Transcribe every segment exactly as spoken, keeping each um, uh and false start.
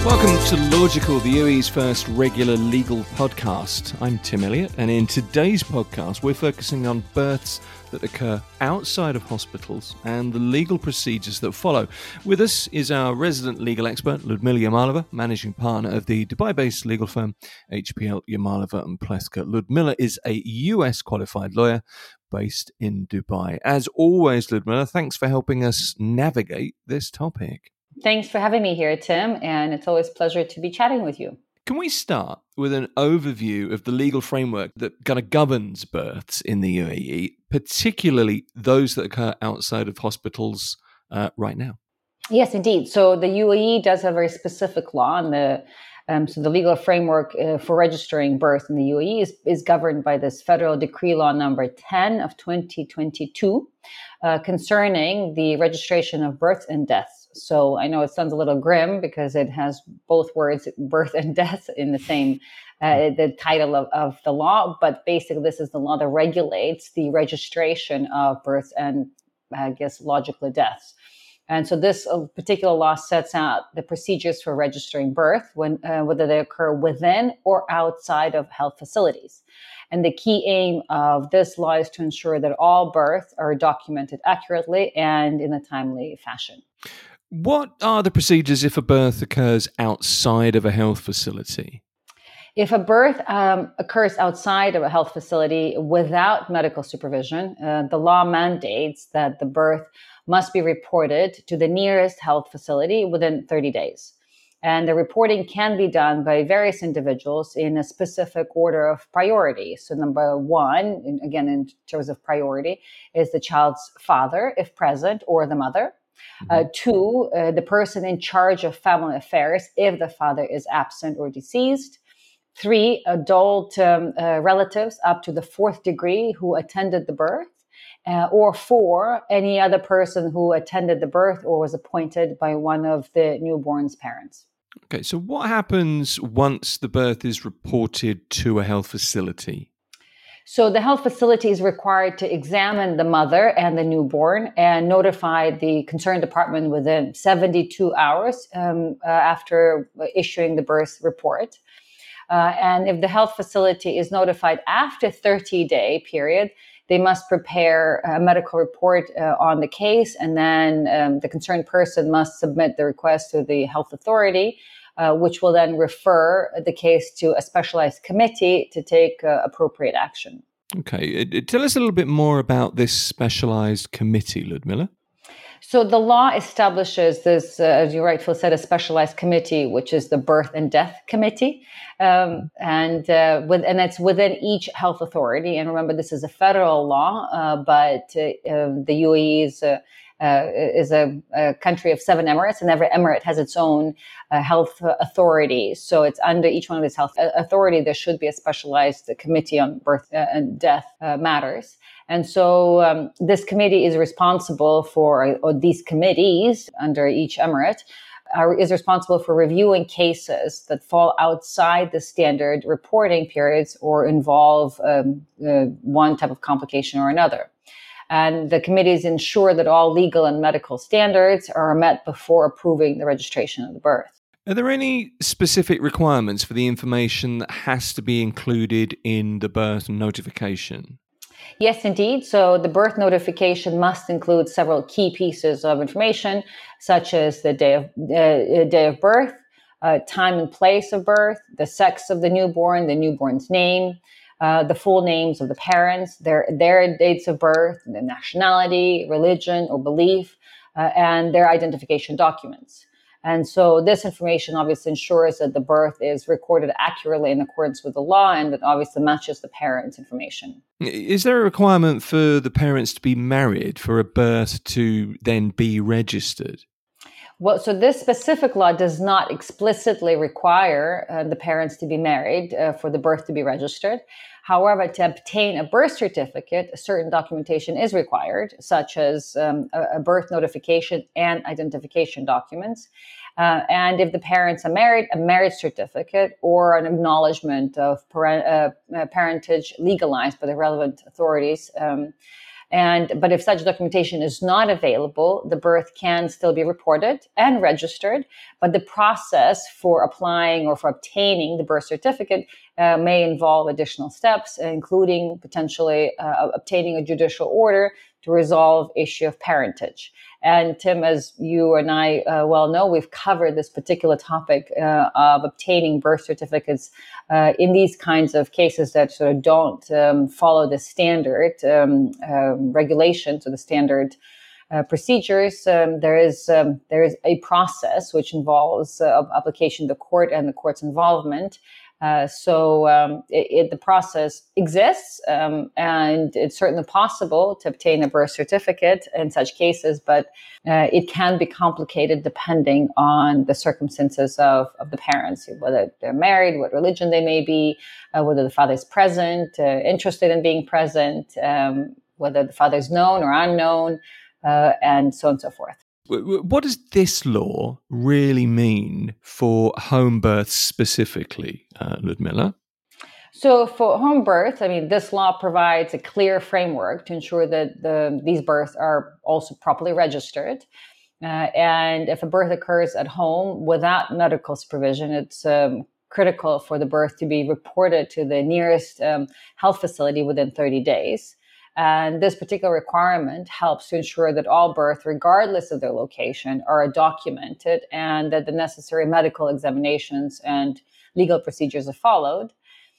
Welcome to Logical, the U A E's first regular legal podcast. I'm Tim Elliott, and in today's podcast, we're focusing on births that occur outside of hospitals and the legal procedures that follow. With us is our resident legal expert, Ludmila Yamalova, managing partner of the Dubai-based legal firm H P L Yamalova and Plewka. Ludmila is a U S qualified lawyer based in Dubai. As always, Ludmila, thanks for helping us navigate this topic. Thanks for having me here, Tim, and it's always a pleasure to be chatting with you. Can we start with an overview of the legal framework that kind of governs births in the U A E, particularly those that occur outside of hospitals uh, right now? Yes, indeed. So the U A E does have a very specific law, and the um, so the legal framework uh, for registering birth in the U A E is, is governed by this federal decree law number ten of twenty twenty-two uh, concerning the registration of births and deaths. So I know it sounds a little grim because it has both words, birth and death, in the same, uh, the title of, of the law. But basically, this is the law that regulates the registration of births and, I guess, logically deaths. And so this particular law sets out the procedures for registering birth, when uh, whether they occur within or outside of health facilities. And the key aim of this law is to ensure that all births are documented accurately and in a timely fashion. What are the procedures if a birth occurs outside of a health facility? If a birth um, occurs outside of a health facility without medical supervision, uh, the law mandates that the birth must be reported to the nearest health facility within thirty days. And the reporting can be done by various individuals in a specific order of priority. So number one, again, in terms of priority, is the child's father, if present, or the mother. Uh, two, uh, the person in charge of family affairs, if the father is absent or deceased. Three, adult um, uh, relatives up to the fourth degree who attended the birth. Uh, or four, any other person who attended the birth or was appointed by one of the newborn's parents. Okay, so what happens once the birth is reported to a health facility? So the health facility is required to examine the mother and the newborn and notify the concerned department within seventy-two hours um, uh, after issuing the birth report. Uh, and if the health facility is notified after thirty-day period, they must prepare a medical report uh, on the case, and then um, the concerned person must submit the request to the health authority, uh, which will then refer the case to a specialized committee to take uh, appropriate action. Okay. Tell us a little bit more about this specialized committee, Ludmila. So the law establishes this, uh, as you rightfully said, a specialized committee, which is the Birth and Death Committee, um, and uh, with and it's within each health authority. And remember, this is a federal law, uh, but uh, uh, the U A E is uh, uh, is a, a country of seven emirates, and every emirate has its own uh, health authority. So it's under each one of these health authority, there should be a specialized committee on birth and death uh, matters. And so um, this committee is responsible for, or these committees under each emirate are, is responsible for reviewing cases that fall outside the standard reporting periods or involve um, uh, one type of complication or another. And the committees ensure that all legal and medical standards are met before approving the registration of the birth. Are there any specific requirements for the information that has to be included in the birth notification? Yes, indeed. So the birth notification must include several key pieces of information, such as the day of uh, day of birth, uh, time and place of birth, the sex of the newborn, the newborn's name, uh, the full names of the parents, their their dates of birth, the nationality, religion or belief, uh, and their identification documents. And so this information obviously ensures that the birth is recorded accurately in accordance with the law and that obviously matches the parents' information. Is there a requirement for the parents to be married for a birth to then be registered? Well, so this specific law does not explicitly require uh, the parents to be married uh, for the birth to be registered. However, to obtain a birth certificate, a certain documentation is required, such as um, a, a birth notification and identification documents. Uh, and if the parents are married, a marriage certificate or an acknowledgement of parent, uh, parentage legalized by the relevant authorities um, And but if such documentation is not available, the birth can still be reported and registered. But the process for applying or for obtaining the birth certificate uh, may involve additional steps, including potentially uh, obtaining a judicial order to resolve issue of parentage. And Tim, as you and I uh, well know, we've covered this particular topic uh, of obtaining birth certificates uh, in these kinds of cases that sort of don't um, follow the standard um, uh, regulations or the standard uh, procedures. Um, there is um, there is a process which involves uh, application to the court and the court's involvement. Uh, so um, it, it, the process exists, um, and it's certainly possible to obtain a birth certificate in such cases, but uh, it can be complicated depending on the circumstances of, of the parents, whether they're married, what religion they may be, uh, whether the father is present, uh, interested in being present, um, whether the father is known or unknown, uh, and so on and so forth. What does this law really mean for home births specifically, uh, Ludmila? So for home births, I mean, this law provides a clear framework to ensure that the, these births are also properly registered. Uh, and if a birth occurs at home without medical supervision, it's um, critical for the birth to be reported to the nearest um, health facility within thirty days. And this particular requirement helps to ensure that all births, regardless of their location, are documented and that the necessary medical examinations and legal procedures are followed.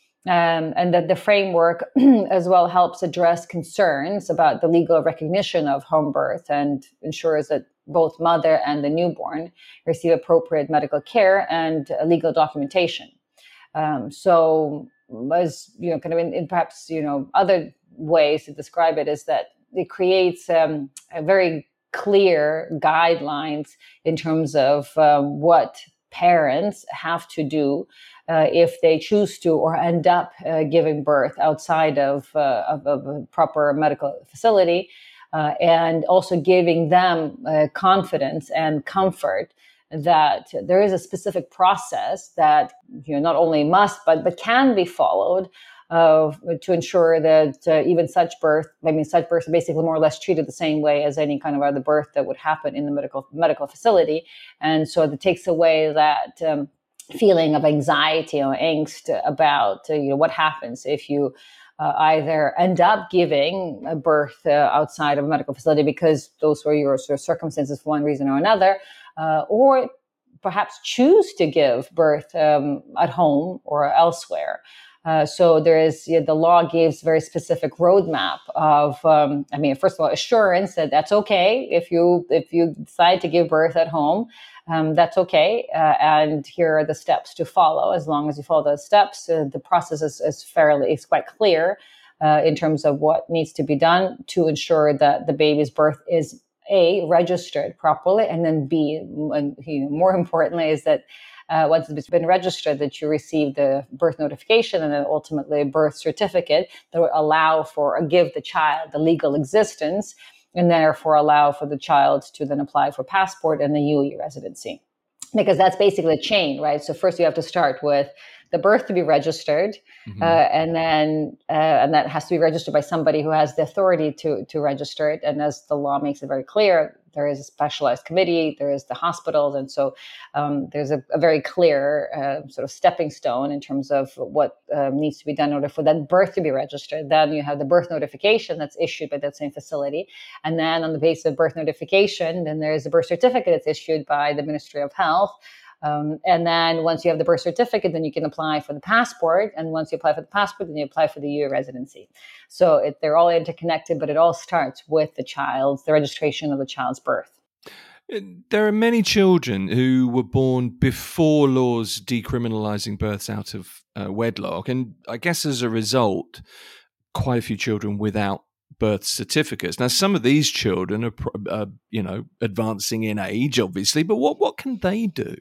Um, and that the framework as well helps address concerns about the legal recognition of home birth and ensures that both mother and the newborn receive appropriate medical care and uh, legal documentation. Um, so, as you know, kind of in, in perhaps you know other ways to describe it is that it creates um, a very clear guidelines in terms of um, what parents have to do uh, if they choose to or end up uh, giving birth outside of, uh, of, of a proper medical facility, uh, and also giving them uh, confidence and comfort that there is a specific process that you know not only must but but can be followed uh, to ensure that uh, even such birth, I mean, such births are basically more or less treated the same way as any kind of other birth that would happen in the medical medical facility, and so it takes away that um, feeling of anxiety or angst about uh, you know what happens if you uh, either end up giving a birth uh, outside of a medical facility because those were your sort of circumstances for one reason or another. Uh, or perhaps choose to give birth um, at home or elsewhere. Uh, so there is, you know, the law gives very specific roadmap of, um, I mean, first of all, assurance that that's okay if you if you decide to give birth at home, um, that's okay, uh, and here are the steps to follow. As long as you follow those steps, uh, the process is, is fairly is quite clear uh, in terms of what needs to be done to ensure that the baby's birth is A, registered properly, and then B, and you know, more importantly, is that uh, once it's been registered, that you receive the birth notification and then ultimately a birth certificate that would allow for, or give the child the legal existence, and therefore allow for the child to then apply for passport and the U A E residency. Because that's basically a chain, right? So first you have to start with the birth to be registered, mm-hmm. uh, and then uh, and that has to be registered by somebody who has the authority to to register it. And as the law makes it very clear, there is a specialized committee, there is the hospitals, and so um, there's a, a very clear uh, sort of stepping stone in terms of what um, needs to be done in order for that birth to be registered. Then you have the birth notification that's issued by that same facility, and then on the basis of birth notification, then there is a birth certificate that's issued by the Ministry of Health. Um, and then once you have the birth certificate, then you can apply for the passport. And once you apply for the passport, then you apply for the U A E residency. So it, they're all interconnected, but it all starts with the child's, the registration of the child's birth. There are many children who were born before laws decriminalising births out of uh, wedlock. And I guess as a result, quite a few children without birth certificates. Now, some of these children are, uh, you know, advancing in age, obviously, but what, what can they do?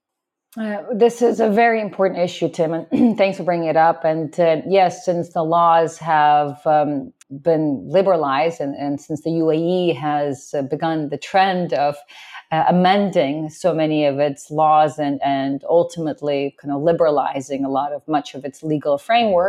Uh, this is a very important issue, Tim, and thanks for bringing it up. And uh, yes, since the laws have um, been liberalized and, and since the U A E has uh, begun the trend of uh, amending so many of its laws and, and ultimately kind of liberalizing a lot of much of its legal framework,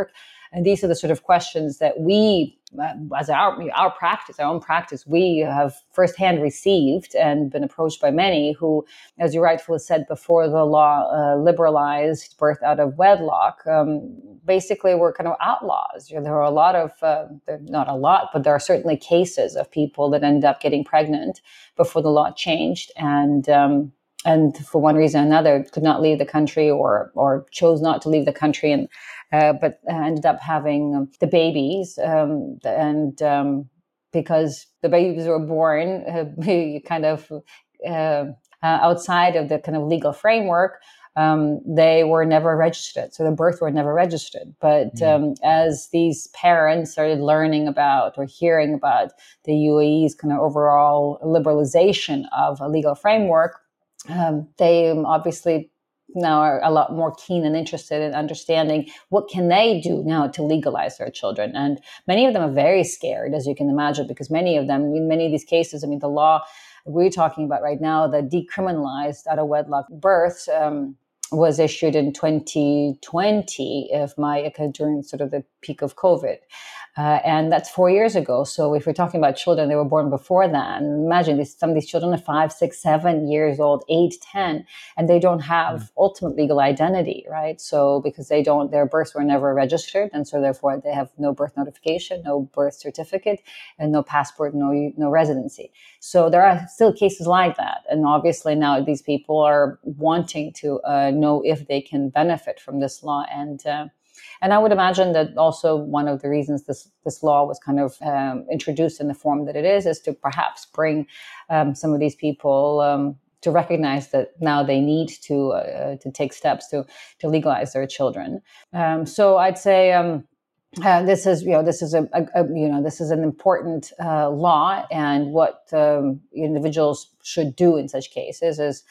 And these are the sort of questions that we, uh, as our our practice, our own practice, we have firsthand received and been approached by many who, as you rightfully said, before the law uh, liberalized birth out of wedlock, um, basically were kind of outlaws. You know, there are a lot of, uh, not a lot, but there are certainly cases of people that end up getting pregnant before the law changed, and um, and for one reason or another could not leave the country, or or chose not to leave the country, and uh, but ended up having um, the babies, um, and um, because the babies were born uh, kind of uh, uh, outside of the kind of legal framework, um, they were never registered. So the birth were never registered. But mm. um, as these parents started learning about or hearing about the U A E's kind of overall liberalization of a legal framework, um, they obviously now are a lot more keen and interested in understanding what can they do now to legalize their children. And many of them are very scared, as you can imagine, because many of them, in many of these cases, I mean, the law we're talking about right now that decriminalized out of wedlock births um, was issued in twenty twenty, if my during sort of the peak of COVID. Uh, and that's four years ago. So if we're talking about children that were born before that, imagine this, some of these children are five, six, seven years old, eight, ten, and they don't have mm. ultimate legal identity, right? So because they don't, their births were never registered. And so therefore they have no birth notification, no birth certificate, and no passport, no, no residency. So there are still cases like that. And obviously now these people are wanting to uh, know if they can benefit from this law. And, uh, And I would imagine that also one of the reasons this, this law was kind of um, introduced in the form that it is, is to perhaps bring um, some of these people um, to recognize that now they need to uh, to take steps to to legalize their children. Um, so I'd say um, uh, this is you know this is a, a, a you know this is an important uh, law, and what um, individuals should do in such cases is.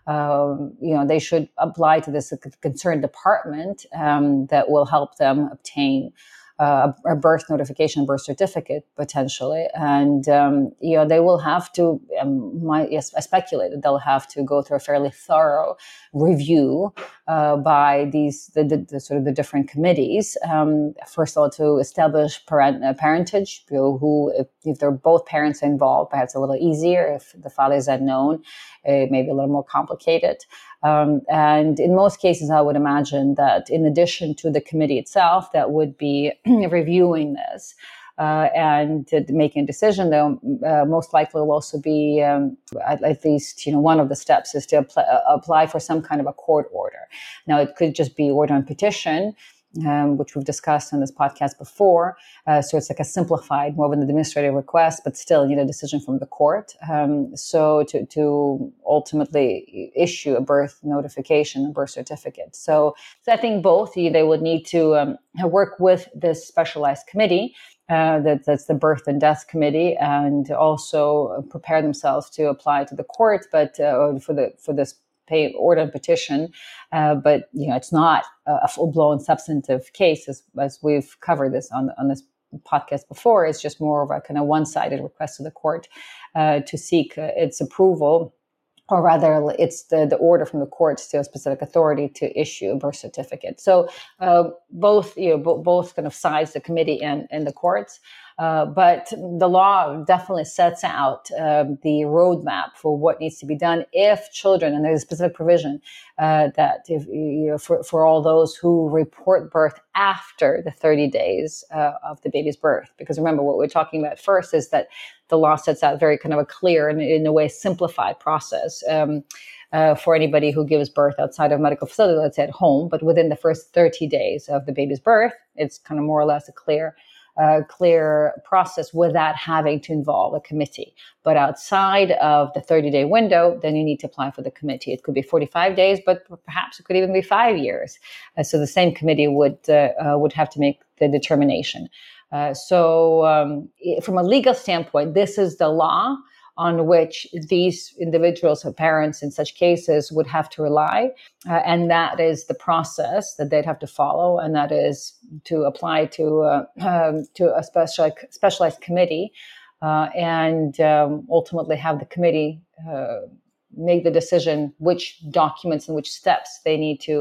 Um, you know, they should apply to this concerned department um, that will help them obtain uh, a birth notification, birth certificate, potentially. And, um, you know, they will have to, um, my, yes, I speculate that they'll have to go through a fairly thorough review uh, by these, the, the, the sort of the different committees. Um, first of all, to establish parent, uh, parentage, you know, who, if, if they're both parents involved, perhaps a little easier. If the father is unknown, it may be a little more complicated. Um, and in most cases, I would imagine that in addition to the committee itself that would be reviewing this uh, and uh, making a decision, though, uh, most likely will also be, um, at, at least, you know, one of the steps is to apply, uh, apply for some kind of a court order. Now, it could just be order on petition, Um, which we've discussed on this podcast before. Uh, so it's like a simplified, more of an administrative request, but still you need a decision from the court. Um, so to, to ultimately issue a birth notification, a birth certificate. So, so I think both, they would need to um, work with this specialized committee. Uh, that, that's the Birth and Death Committee, and also prepare themselves to apply to the court, but uh, for the for this pay order and petition, uh, but you know it's not a full-blown substantive case, as, as we've covered this on on this podcast before. It's just more of a kind of one-sided request to the court uh, to seek uh, its approval, or rather, it's the, the order from the courts to a specific authority to issue a birth certificate. So uh, both you know b- both kind of sides, the committee and, and the courts. Uh, but the law definitely sets out uh, the roadmap for what needs to be done if children, and there's a specific provision uh, that if you know, for, for all those who report birth after the thirty days uh, of the baby's birth. Because remember, what we're talking about first is that the law sets out very kind of a clear and in a way simplified process um, uh, for anybody who gives birth outside of a medical facility, let's say at home, but within the first thirty days of the baby's birth, it's kind of more or less a clear Uh, clear process without having to involve a committee. But outside of the thirty-day window, then you need to apply for the committee. It could be forty-five days, but perhaps it could even be five years. Uh, so the same committee would uh, uh, would have to make the determination. Uh, so um, from a legal standpoint, this is the law on which these individuals or parents in such cases would have to rely. Uh, and that is the process that they'd have to follow. And that is to apply to, uh, um, to a special, specialized committee uh, and um, ultimately have the committee uh, make the decision which documents and which steps they need to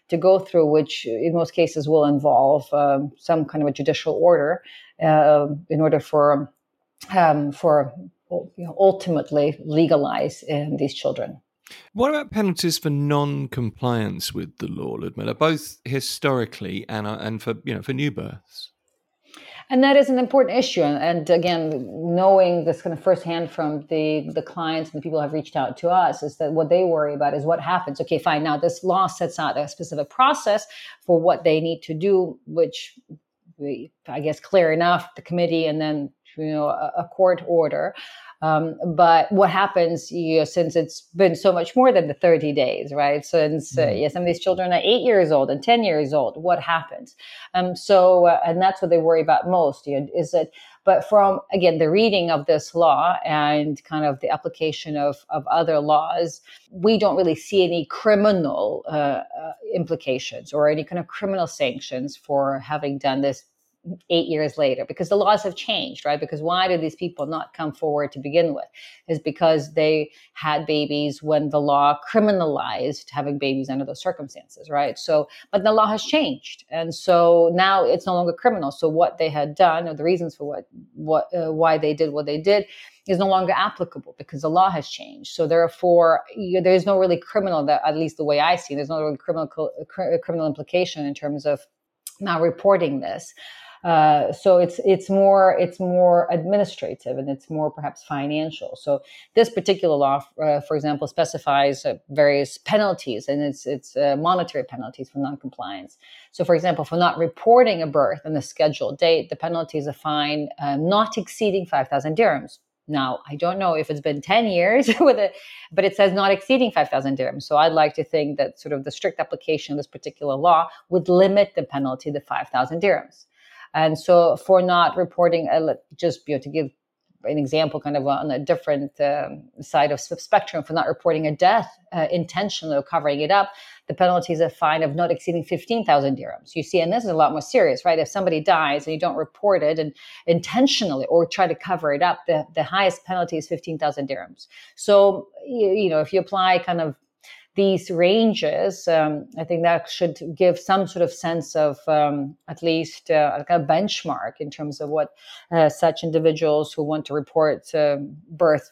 to go through, which in most cases will involve um, some kind of a judicial order uh, in order for um, for you know, ultimately legalize um, these children. What about penalties for non-compliance with the law, Ludmila, both historically and uh, and for you know for new births? And that is an important issue. And, and again, knowing this kind of firsthand from the, the clients and the people who have reached out to us is that what they worry about is what happens. Okay, fine. Now this law sets out a specific process for what they need to do, which we, I guess, clear enough, the committee and then, you know, a, a court order. Um, but what happens, you know, since it's been so much more than the thirty days, right? Since uh, yeah, some of these children are eight years old and ten years old, what happens? Um, so, uh, and that's what they worry about most, you know, is that, but from, again, the reading of this law and kind of the application of, of other laws, we don't really see any criminal uh, uh, implications or any kind of criminal sanctions for having done this eight years later, because the laws have changed, right? Because why did these people not come forward to begin with? Is because they had babies when the law criminalized having babies under those circumstances, right? So, but the law has changed. And so now it's no longer criminal. So what they had done, or the reasons for what, what, uh, why they did what they did, is no longer applicable because the law has changed. So therefore, you, there's no really criminal, that at least the way I see it, there's no really criminal, criminal implication in terms of now reporting this. Uh, so it's it's more it's more administrative and it's more perhaps financial. So this particular law, uh, for example, specifies uh, various penalties, and it's it's uh, monetary penalties for noncompliance. So, for example, for not reporting a birth on the scheduled date, the penalty is a fine uh, not exceeding five thousand dirhams. Now, I don't know if it's been ten years with it, but it says not exceeding five thousand dirhams. So I'd like to think that sort of the strict application of this particular law would limit the penalty to five thousand dirhams. And so for not reporting, uh, just you know, to give an example kind of on a different um, side of spectrum, for not reporting a death uh, intentionally or covering it up, the penalty is a fine of not exceeding fifteen thousand dirhams. You see, and this is a lot more serious, right? If somebody dies and you don't report it and intentionally or try to cover it up, the, the highest penalty is fifteen thousand dirhams. So, you, you know, if you apply kind of these ranges, um, I think that should give some sort of sense of um, at least uh, like a benchmark in terms of what uh, such individuals who want to report uh, birth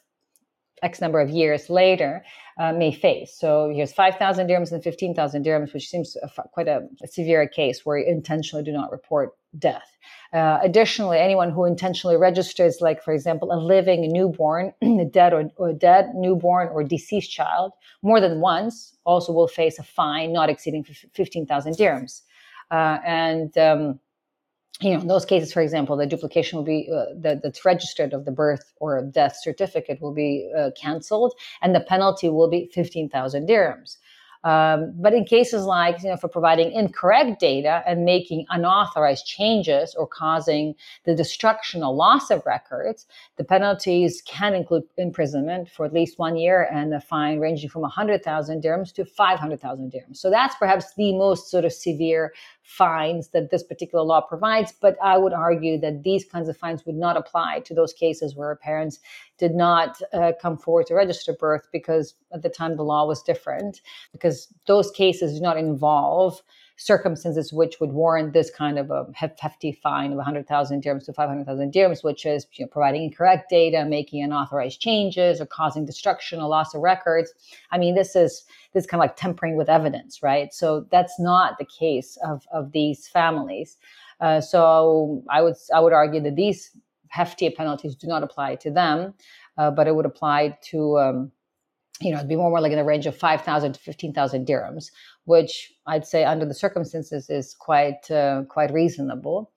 X number of years later uh, may face. So here's five thousand dirhams and fifteen thousand dirhams, which seems a, quite a, a severe case where you intentionally do not report death. Uh, additionally, anyone who intentionally registers, like, for example, a living newborn, a dead or, or dead newborn or deceased child more than once also will face a fine not exceeding fifteen thousand dirhams. Uh, and um, You know, in those cases, for example, the duplication will be uh, that that's registered of the birth or death certificate will be uh, canceled, and the penalty will be fifteen thousand dirhams. Um, but in cases like, you know, for providing incorrect data and making unauthorized changes or causing the destruction or loss of records, the penalties can include imprisonment for at least one year and a fine ranging from one hundred thousand dirhams to five hundred thousand dirhams. So that's perhaps the most sort of severe fines that this particular law provides. But I would argue that these kinds of fines would not apply to those cases where parents did not uh, come forward to register birth because at the time the law was different, because those cases do not involve circumstances which would warrant this kind of a hefty fine of one hundred thousand dirhams to five hundred thousand dirhams, which is, you know, providing incorrect data, making unauthorized changes, or causing destruction or loss of records. I mean, this is this is kind of like tampering with evidence, right? So that's not the case of, of these families. Uh, so I would I would argue that these hefty penalties do not apply to them, uh, but it would apply to um, you know, it'd be more, more like in the range of five thousand to fifteen thousand dirhams, which I'd say under the circumstances is quite uh, quite reasonable.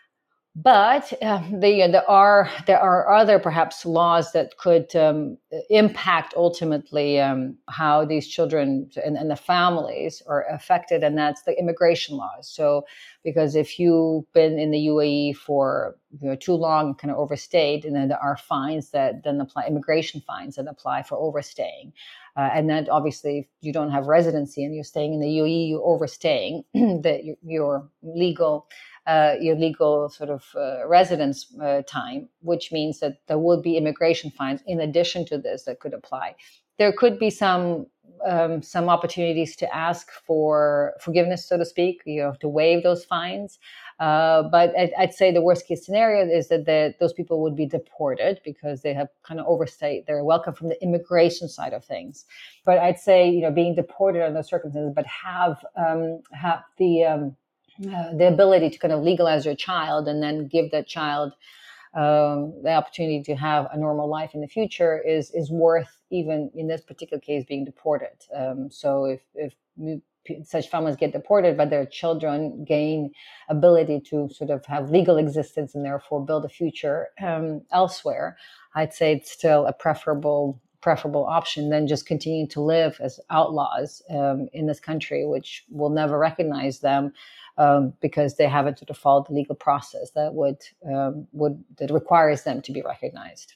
But uh, the, there are there are other perhaps laws that could um, impact ultimately um, how these children and, and the families are affected, and that's the immigration laws. So, because if you've been in the U A E for, you know, too long, kind of overstayed, and then there are fines that then apply, immigration fines that apply for overstaying. Uh, and then obviously, if you don't have residency and you're staying in the U A E, you're overstaying that your, your legal. Uh, your legal sort of uh, residence uh, time, which means that there will be immigration fines in addition to this that could apply. There could be some um, some opportunities to ask for forgiveness, so to speak, you know, to waive those fines. Uh, but I'd, I'd say the worst case scenario is that the, those people would be deported because they have kind of overstayed their welcome from the immigration side of things. But I'd say, you know, being deported under those circumstances, but have um, have the um, uh, the ability to kind of legalize your child and then give that child um, the opportunity to have a normal life in the future is is worth, even in this particular case, being deported. Um, so if if we, such families get deported, but their children gain ability to sort of have legal existence and therefore build a future um, elsewhere, I'd say it's still a preferable preferable option than just continuing to live as outlaws um, in this country, which will never recognize them um, because they haven't sort of followed the legal process that would um, would that requires them to be recognized.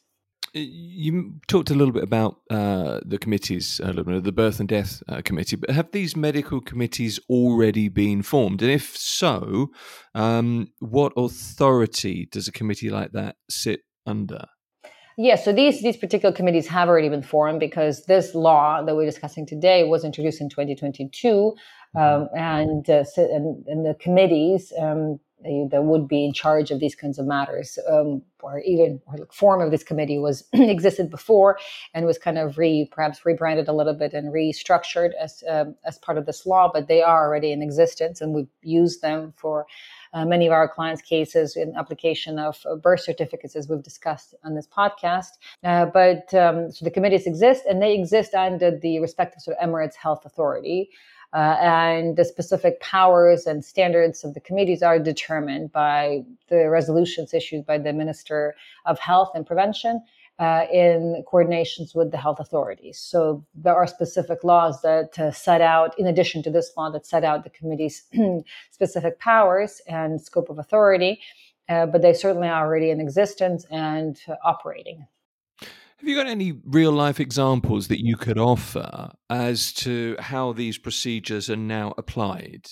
You talked a little bit about uh, the committees, a little bit, the Birth and Death uh, Committee, but have these medical committees already been formed? And if so, um, what authority does a committee like that sit under? Yeah, so these these particular committees have already been formed because this law that we're discussing today was introduced in twenty twenty-two, um, and, uh, and and the committees um, that would be in charge of these kinds of matters, um, or even or the form of this committee was existed before and was kind of re perhaps rebranded a little bit and restructured as um, as part of this law, but they are already in existence, and we've used them for Uh, many of our clients' cases in application of uh, birth certificates, as we've discussed on this podcast. Uh, but um, so the committees exist, and they exist under the respective sort of Emirates Health Authority. Uh, and the specific powers and standards of the committees are determined by the resolutions issued by the Minister of Health and Prevention uh, in coordinations with the health authorities. So there are specific laws that uh, set out, in addition to this law, that set out the committee's specific powers and scope of authority, uh, but they certainly are already in existence and uh, operating. Have you got any real-life examples that you could offer as to how these procedures are now applied?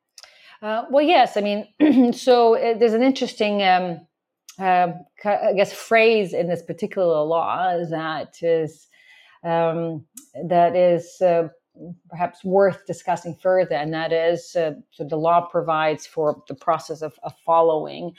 Uh, well, yes. I mean, so uh, there's an interesting, um, uh, I guess, phrase in this particular law that is um, that is uh, perhaps worth discussing further, and that is uh, so the law provides for the process of, of following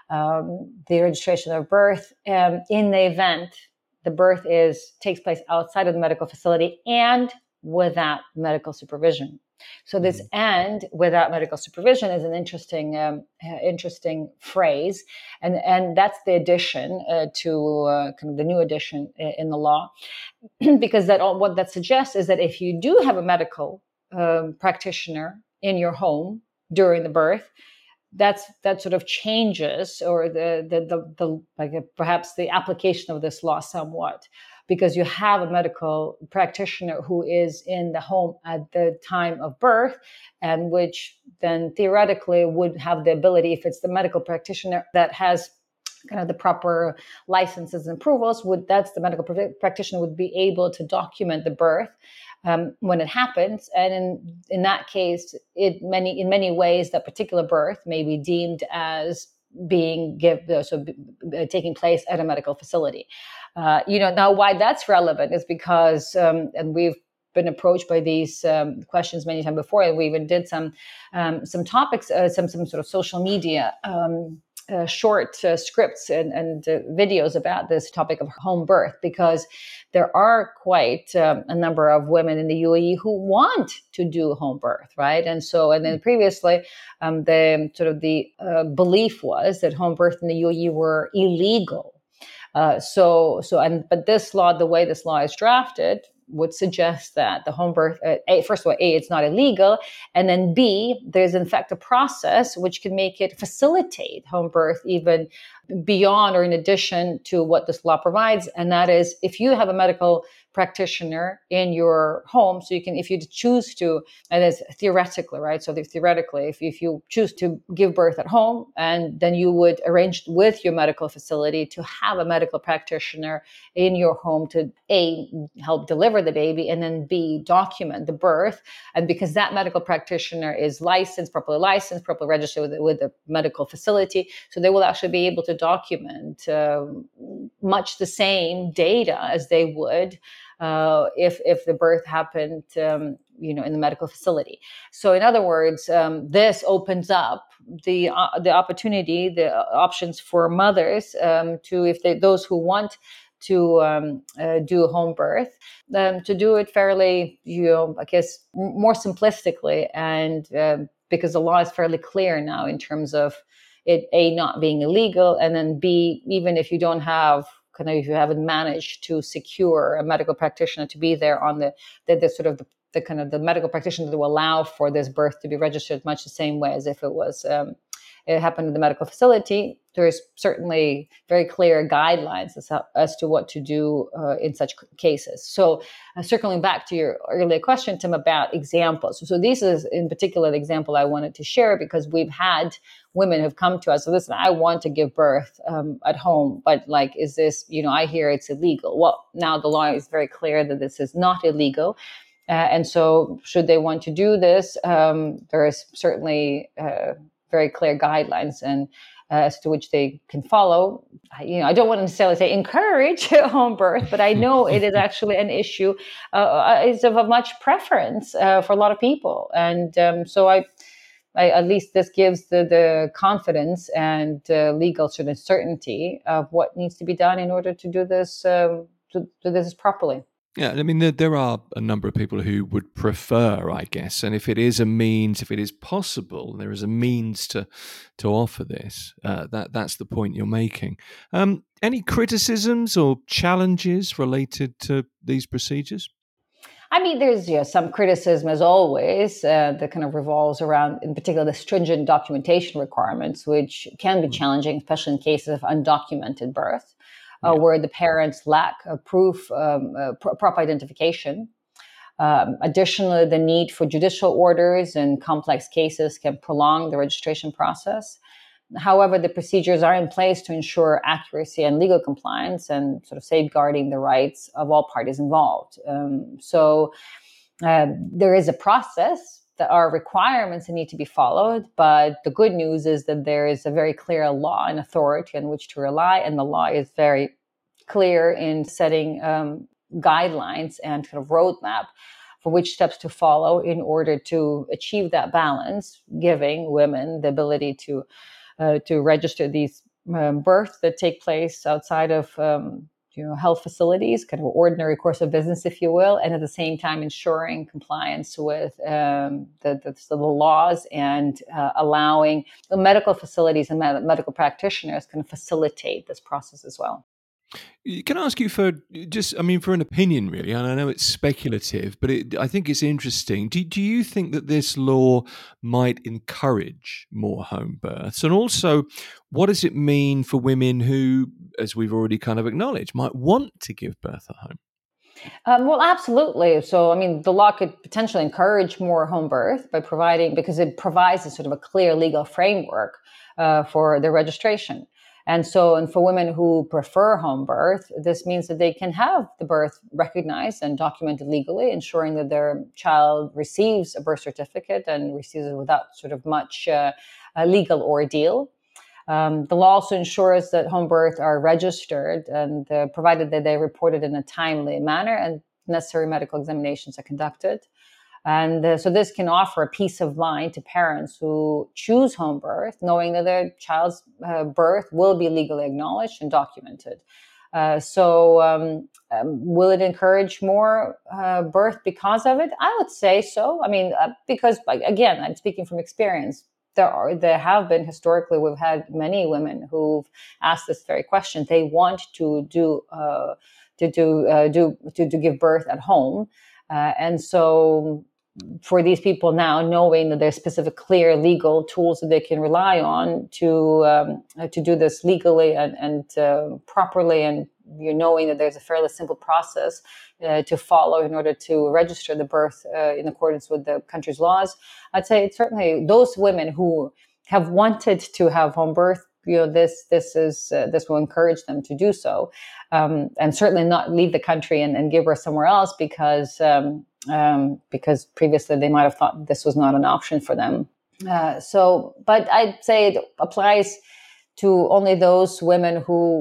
um, the registration of birth um, in the event the birth is takes place outside of the medical facility and without medical supervision. So this mm-hmm. "and without medical supervision" is an interesting, um, uh, interesting phrase, and and that's the addition uh, to uh, kind of the new addition in the law, because that all, what that suggests is that if you do have a medical um, practitioner in your home during the birth, that's that sort of changes or the the the, the like a, perhaps the application of this law somewhat, because you have a medical practitioner who is in the home at the time of birth, and which then theoretically would have the ability, if it's the medical practitioner that has kind of the proper licenses and approvals, would that's the medical practitioner would be able to document the birth um, when it happens, and in in that case, it many in many ways that particular birth may be deemed as being give so uh, taking place at a medical facility. Uh, you know, now why that's relevant is because, um, and we've been approached by these um, questions many times before, and we even did some um, some topics, uh, some some sort of social media um, uh, short uh, scripts and, and uh, videos about this topic of home birth, because there are quite um, a number of women in the U A E who want to do home birth, right? And so, and then previously, um, the sort of the uh, belief was that home birth in the U A E were illegal. Uh, so, so, and but this law, the way this law is drafted, would suggest that the home birth, uh, a, first of all, A, it's not illegal, and then B, there's in fact a process which can make it facilitate home birth even beyond or in addition to what this law provides, and that is if you have a medical practitioner in your home, so you can, if you choose to, and it's theoretically, right? So theoretically, if, if you choose to give birth at home, and then you would arrange with your medical facility to have a medical practitioner in your home to A, help deliver the baby, and then B, document the birth. And because that medical practitioner is licensed, properly licensed, properly registered with, with the medical facility, so they will actually be able to document uh, much the same data as they would uh, if if the birth happened, um, you know, in the medical facility. So, in other words, um, this opens up the uh, the opportunity, the options for mothers um, to, if they those who want to um, uh, do a home birth, um, to do it fairly, you know, I guess m- more simplistically, and uh, because the law is fairly clear now in terms of it, A, not being illegal, and then B, even if you don't have kind of, if you haven't managed to secure a medical practitioner to be there on the the, the sort of the, the kind of the medical practitioner that will allow for this birth to be registered much the same way as if it was um, it happened in the medical facility. There's certainly very clear guidelines as, how, as to what to do uh, in such cases. So uh, circling back to your earlier question, Tim, about examples. So, so this is in particular the example I wanted to share because we've had women who've come to us. So listen, I want to give birth um, at home, but like, is this, you know, I hear it's illegal. Well, now the law is very clear that this is not illegal. Uh, and so should they want to do this, um, there is certainly uh, very clear guidelines and uh, as to which they can follow. You know, I don't want to necessarily say encourage home birth, but I know it is actually an issue. Uh, it's of a much preference uh, for a lot of people, and um, so I, I, at least this gives the the confidence and uh, legal sort of certainty of what needs to be done in order to do this um, to do this properly. Yeah, I mean, there, there are a number of people who would prefer, I guess, and if it is a means, if it is possible, there is a means to to offer this. Uh, that that's the point you're making. Um, any criticisms or challenges related to these procedures? I mean, there's you know, some criticism, as always, uh, that kind of revolves around, in particular, the stringent documentation requirements, which can be challenging, especially in cases of undocumented birth. Uh, yeah. Where the parents lack a proof, um, uh, pr- proper identification. Um, additionally, the need for judicial orders in complex cases can prolong the registration process. However, the procedures are in place to ensure accuracy and legal compliance and sort of safeguarding the rights of all parties involved. Um, so uh, there is a process. There are requirements that need to be followed, but the good news is that there is a very clear law and authority on which to rely, and the law is very clear in setting um, guidelines and kind of roadmap for which steps to follow in order to achieve that balance, giving women the ability to uh, to register these um, births that take place outside of um, you know, health facilities, kind of ordinary course of business, if you will, and at the same time ensuring compliance with um, the, the, the laws and uh, allowing the medical facilities and med- medical practitioners kind of facilitate this process as well. Can I ask you for just, I mean, for an opinion, really? And I know it's speculative, but it, I think it's interesting. Do, do you think that this law might encourage more home births? And also, what does it mean for women who, as we've already kind of acknowledged, might want to give birth at home? Um, well, absolutely. So, I mean, the law could potentially encourage more home birth by providing, because it provides a sort of a clear legal framework uh, for the registration. And so, and for women who prefer home birth, this means that they can have the birth recognized and documented legally, ensuring that their child receives a birth certificate and receives it without sort of much uh, a legal ordeal. Um, the law also ensures that home births are registered and uh, provided that they're reported in a timely manner and necessary medical examinations are conducted. And uh, so this can offer a peace of mind to parents who choose home birth, knowing that their child's uh, birth will be legally acknowledged and documented. Uh, so um, um, will it encourage more uh, birth because of it? I would say so. I mean, uh, because, again, I'm speaking from experience. There are, there have been historically, we've had many women who've asked this very question. They want to do uh, to do uh, do to, to give birth at home, uh, and so for these people now, knowing that there's specific, clear legal tools that they can rely on to um, to do this legally and and uh, properly, and you're knowing that there's a fairly simple process uh, to follow in order to register the birth uh, in accordance with the country's laws. I'd say it's certainly those women who have wanted to have home birth, you know, this this is uh, this will encourage them to do so, um, and certainly not leave the country and, and give birth somewhere else because um, um, because previously they might have thought this was not an option for them. Uh, so, but I'd say it applies to only those women who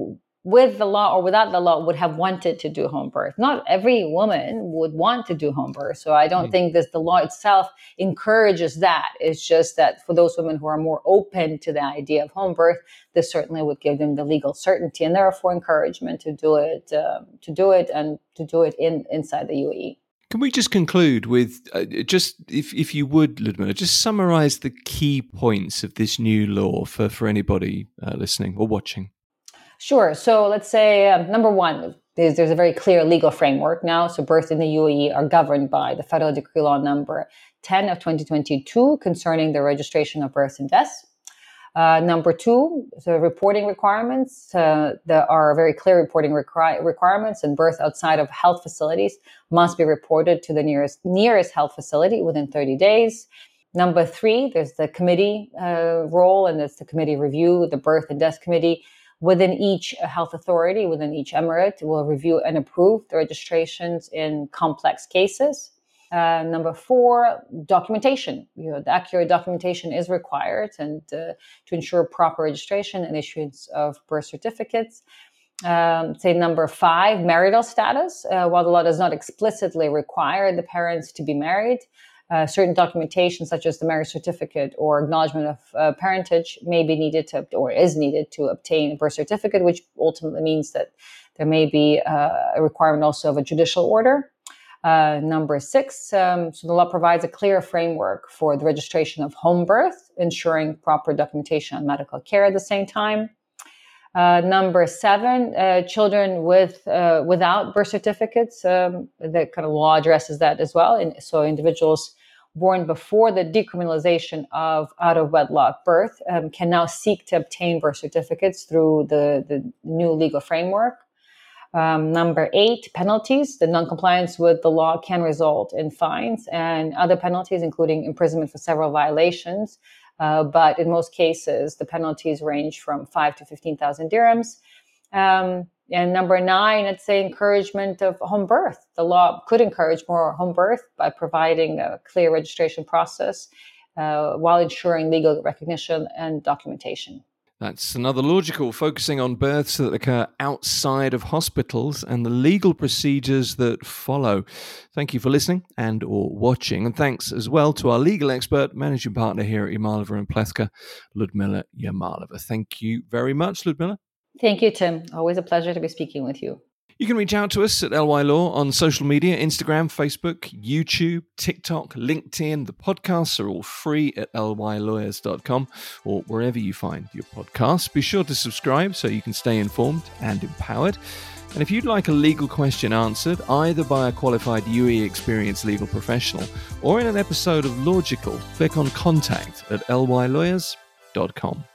with the law or without the law, would have wanted to do home birth. Not every woman would want to do home birth. So I don't mm. think that the law itself encourages that. It's just that for those women who are more open to the idea of home birth, this certainly would give them the legal certainty and therefore encouragement to do it, uh, to do it and to do it in inside the U A E. Can we just conclude with uh, just, if if you would, Ludmila, just summarize the key points of this new law for, for anybody uh, listening or watching? Sure. So let's say um, number one, there's, there's a very clear legal framework now. So births in the U A E are governed by the Federal Decree Law number ten of twenty twenty-two concerning the registration of births and deaths. Uh, number two, the reporting requirements. Uh, there are very clear reporting requi- requirements, and births outside of health facilities must be reported to the nearest nearest health facility within thirty days. Number three, there's the committee uh, role, and there's the committee review, the birth and death committee. Within each health authority, within each emirate, will review and approve the registrations in complex cases. Uh, number four, documentation. You know, the accurate documentation is required, and uh, to ensure proper registration and issuance of birth certificates. Um, say number five, marital status. Uh, while the law does not explicitly require the parents to be married, Uh, certain documentation, such as the marriage certificate or acknowledgement of uh, parentage, may be needed to, or is needed to obtain a birth certificate, which ultimately means that there may be uh, a requirement also of a judicial order. Uh, number six, um, so the law provides a clear framework for the registration of home birth, ensuring proper documentation on medical care at the same time. Uh, number seven, uh, children with uh, without birth certificates, um, the kind of law addresses that as well. And so individuals born before the decriminalization of out-of-wedlock birth um, can now seek to obtain birth certificates through the, the new legal framework. Um, number eight, penalties. The noncompliance with the law can result in fines and other penalties, including imprisonment for several violations. Uh, but in most cases, the penalties range from five to fifteen thousand dirhams. Um, and number nine, let's say encouragement of home birth. The law could encourage more home birth by providing a clear registration process uh, while ensuring legal recognition and documentation. That's another logical, focusing on births that occur outside of hospitals and the legal procedures that follow. Thank you for listening and or watching. And thanks as well to our legal expert, managing partner here at Yamalova and Plethka, Ludmila Yamalova. Thank you very much, Ludmila. Thank you, Tim. Always a pleasure to be speaking with you. You can reach out to us at L Y Law on social media, Instagram, Facebook, YouTube, TikTok, LinkedIn. The podcasts are all free at L Y lawyers dot com or wherever you find your podcasts. Be sure to subscribe so you can stay informed and empowered. And if you'd like a legal question answered, either by a qualified U A E experienced legal professional or in an episode of Logical, click on Contact at L Y lawyers dot com.